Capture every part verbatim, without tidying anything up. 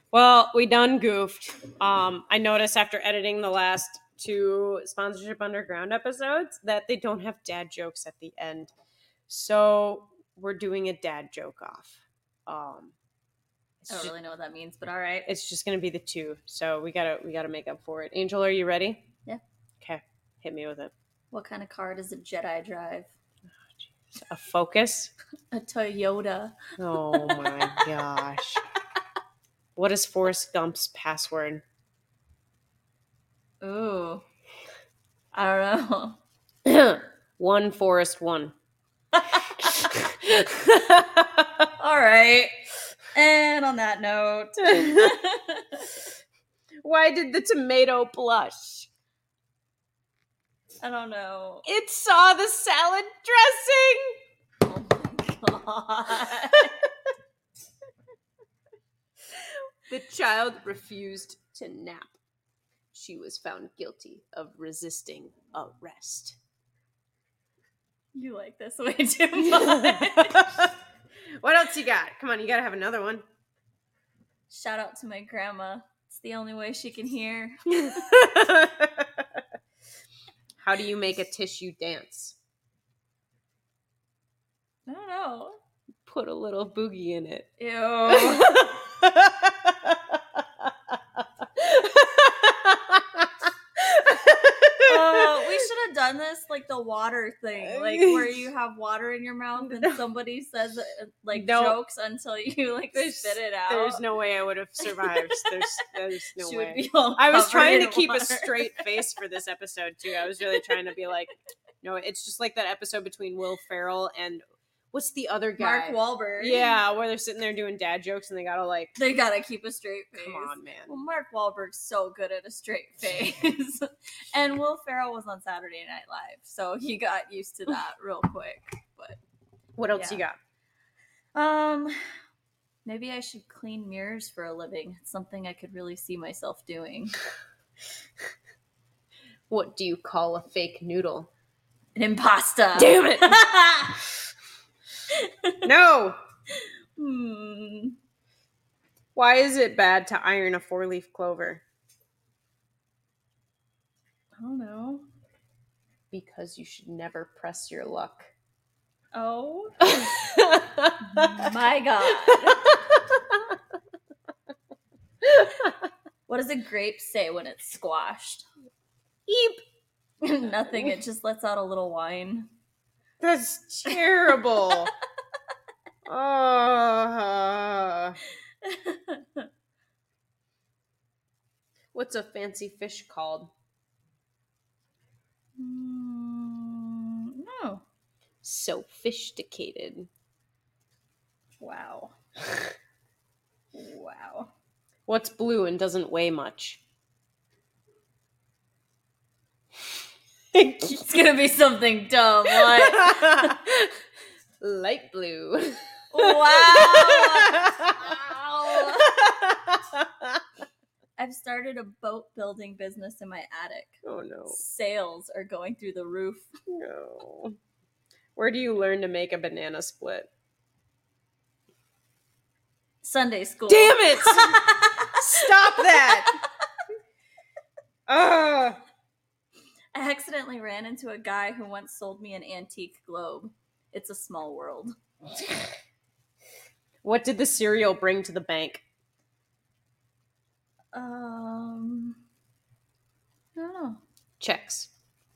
Well, we done goofed. Um, I noticed after editing the last two Sponsorship Underground episodes that they don't have dad jokes at the end. So we're doing a dad joke off. Um, I don't really know what that means, but all right. It's just gonna be the two. So we gotta we gotta make up for it. Angel, are you ready? Yeah. Okay. Hit me with it. What kind of car does a Jedi drive? A Focus? A Toyota. Oh my gosh. What is Forrest Gump's password? Ooh. I don't know. One Forrest one. All right. And on that note. Why did the tomato blush? I don't know. It saw the salad dressing. Oh my god. The child refused to nap. She was found guilty of resisting arrest. You like this way too much. What else you got? Come on, you gotta have another one. Shout out to my grandma. It's the only way she can hear. How do you make a tissue dance? I don't know. Put a little boogie in it. Ew. Uh, we should have done this like the water thing, like where you have water in your mouth and somebody says like No. jokes until you like There's- spit it out. There's no way I would have survived. There's, there's no she way. would be all I was covered trying to in keep water. a straight face for this episode too. I was really trying to be like, no, it's just like that episode between Will Ferrell and what's the other guy? Mark Wahlberg. Yeah, where they're sitting there doing dad jokes and they gotta like, They gotta keep a straight face. come on, man. Well, Mark Wahlberg's so good at a straight face. And Will Ferrell was on Saturday Night Live, so he got used to that real quick. But What else Yeah. you got? um maybe I should clean mirrors for a living. It's something I could really see myself doing. What do you call a fake noodle? An impasta. Damn it! No! hmm. Why is it bad to iron a four-leaf clover? I don't know. Because you should never press your luck. Oh my god. What does a grape say when it's squashed? Eep! Nothing. It just lets out a little whine. That's terrible. Oh. What's a fancy fish called? mm, no. Sophisticated. Wow. Wow. What's blue and doesn't weigh much? It's gonna be something dumb. What? Light blue. Wow. Wow. I've started a boat building business in my attic. Oh no. Sales are going through the roof. No. Where do you learn to make a banana split? Sunday school. Damn it! Stop that! Ugh. I accidentally ran into a guy who once sold me an antique globe. It's a small world. What did the cereal bring to the bank? Um, I don't know. Checks.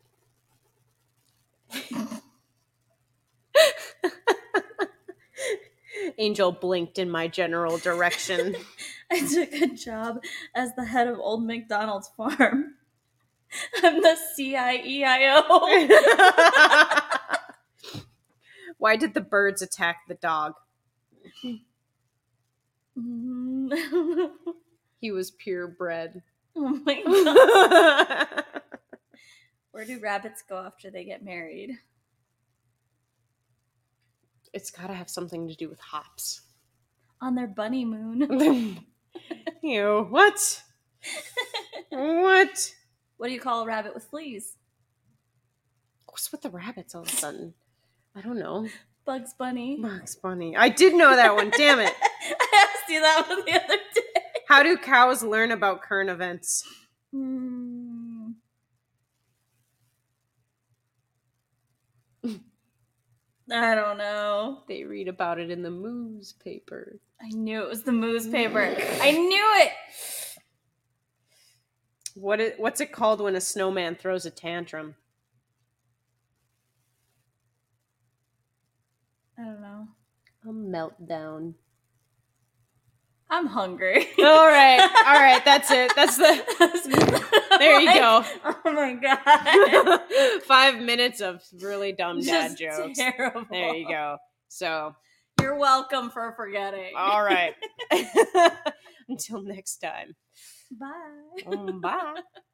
Angel blinked in my general direction. I took a job as the head of Old MacDonald's farm. I'm the C I E I O. Why did the birds attack the dog? Mm. He was purebred. Oh my god. Where do rabbits go after they get married? It's gotta have something to do with hops. On their bunny moon. Ew, what? What? What do you call a rabbit with fleas? What's with the rabbits all of a sudden? I don't know. Bugs Bunny. Bugs Bunny. I did know that one, damn it. I asked you that one the other day. How do cows learn about current events? Hmm. I don't know. They read about it in the newspaper. I knew it was the newspaper. I knew it. What is, what's it called when a snowman throws a tantrum? I don't know. A meltdown. I'm hungry. All right. All right. That's it. That's the. There you Like, go. Oh my god. Five minutes of really dumb dad Just jokes. terrible. There you go. So, You're welcome for forgetting. all right. Until next time. Bye. Mm, bye.